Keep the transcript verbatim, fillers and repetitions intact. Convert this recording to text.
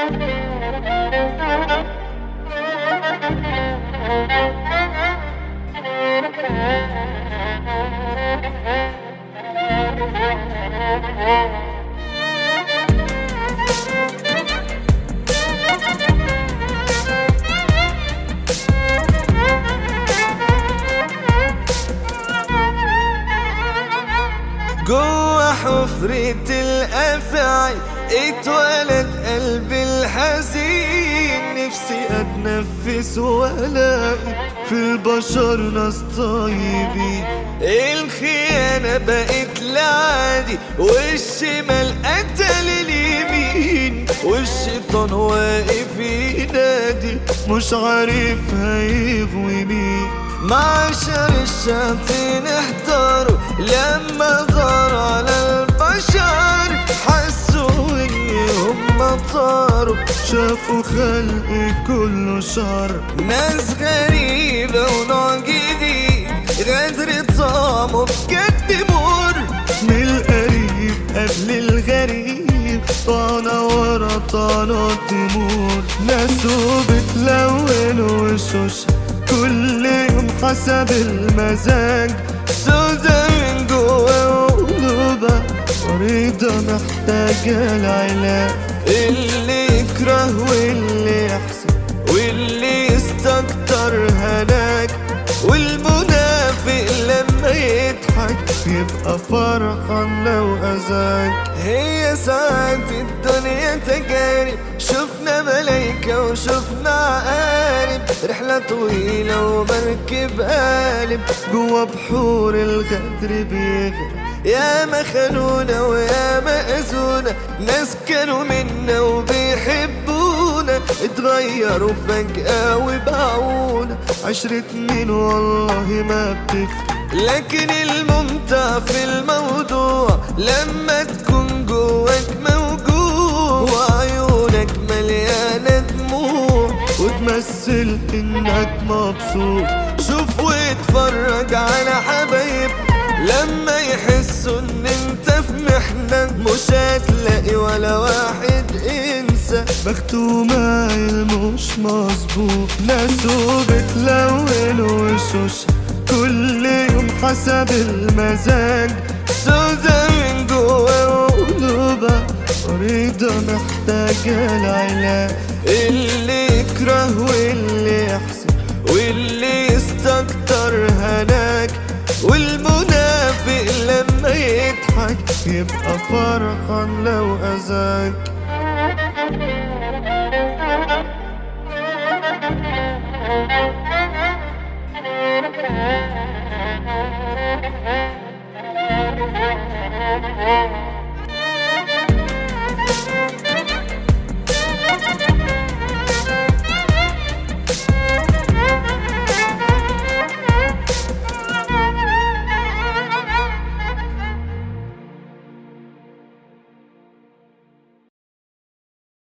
جوا حفرة الأفعي اتولد قلبي الحزين، نفسي أتنفس وألاقي في البشر ناس طيبين. الخيانة بقت لعادي والشمال قتل اليمين، والشيطان واقف ينادي مش عارف هيغوي مين. معشر الشياطين احتاروا لما ظهر على البشر، حسوا ان هم طاروا شافوا خلق كله شر. ناس غريبة ونوع جديد غدر طعمه بجد مر، من القريب قبل الغريب طعنة ورا طعنة تمور. ناسه بتلون وشوشها كل يوم حسب المزاج، سودا من جوا وقلوبها مريضة محتاجة العلاج. اللي يكره واللي يحسن واللي يستكتر هلاك، والمنافق لما يضحك يبقى فرحان لو أذاك. هي ساعات الدنيا تجارب، شفنا ملايكة وشفنا عقارب، رحلة طويلة ومركب قالب جوا بحور الغدر بيغرق. يا ما خانونا ويا ما أذونا، ناس كانوا منا وبيحبونا اتغيروا فجأة وباعونا. عشرة مين والله ما بتفرق، لكن الممتع في الموضوع لما تكون جواك موجوع، وعيونك مليانة دموع وتمثل انك مبسوط. شوف واتفرج على حبايب لما يحسوا ان انت في محنة، مش هتلاقي ولا واحد انسى بخته مايل مش مظبوط. ناسه بتلون وشوشها كل يوم حسب المزاج، سودا من جوا وقلوبها مريضة محتاجة العلاج. اللي يكره واللي يحسن واللي يستكتر هلاك، والمنافق لما يضحك يبقى فرحان لو أذاك. Thank you.